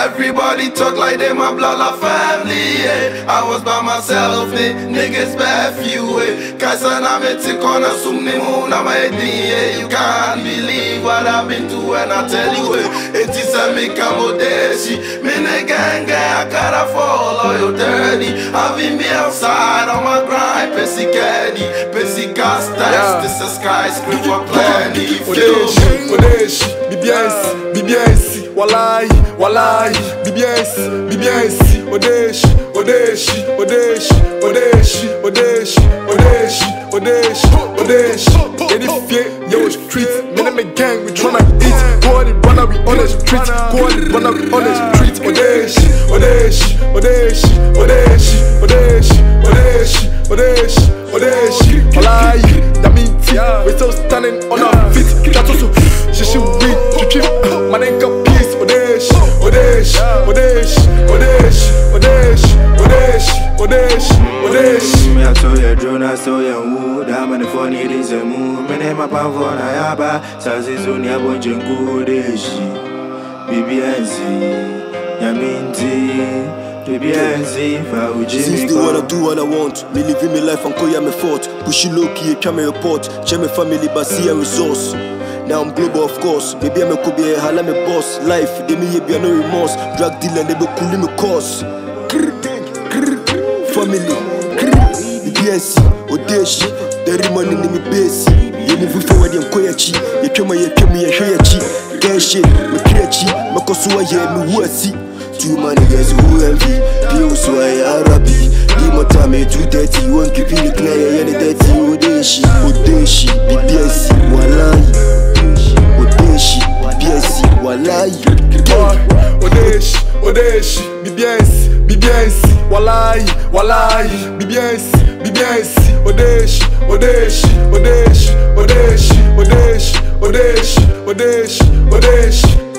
Everybody talk like they my blood like family, yeah. I was by myself, niggas bad few, eh. Cause I'm a tick on a sumni moon, I'm a yeah. You can't believe what I've been through when I tell you, eh. It is a make a modeshi. Me gang, I gotta follow you dirty. I've been me outside on my grind, Pessy Caddy, Pessy gas tax, this is skyscraper plenty. Odeshi, BBS, Walai, BBS, Odeshi, Edifie, yo street, me and my gang, we tryna eat. Go on and run out, we on the street. Go on and run out, we on the street. Odeshi, Walai, Yamiti, we still standing on our feet. That's also, she should read, to trip, my name got peace. Odeshi. Me I saw your drone, I saw your mood. I'm on the phone, it is a mood. My name is Pavon, I have Sazizuni, I want you Odeshi. BBNC, Yaminti. Since they wanna do what I want, me living my life and call ya me fort. Pushy low key, camera report. Check my family, but see a resource. Now I'm global, of course. Maybe I'm a could be a hala me boss. Life, they may be no remorse. Drug dealer, they be cooling me course. Family, BBNC, Odeshi. There money in me base. You move forward, I'm koyachi. You come here, shayachi. Gashi, me kreachi. Me kosuwa ye, me wasi. Too many guys who envy. People so I Arabi. Dimo time 230. Won't keep it clear. Any dirty Odeshi, BBNC, Walai. Odeshi, BBNC, Walai. Odeshi, BBNC, Walai, BBNC, Odeshi.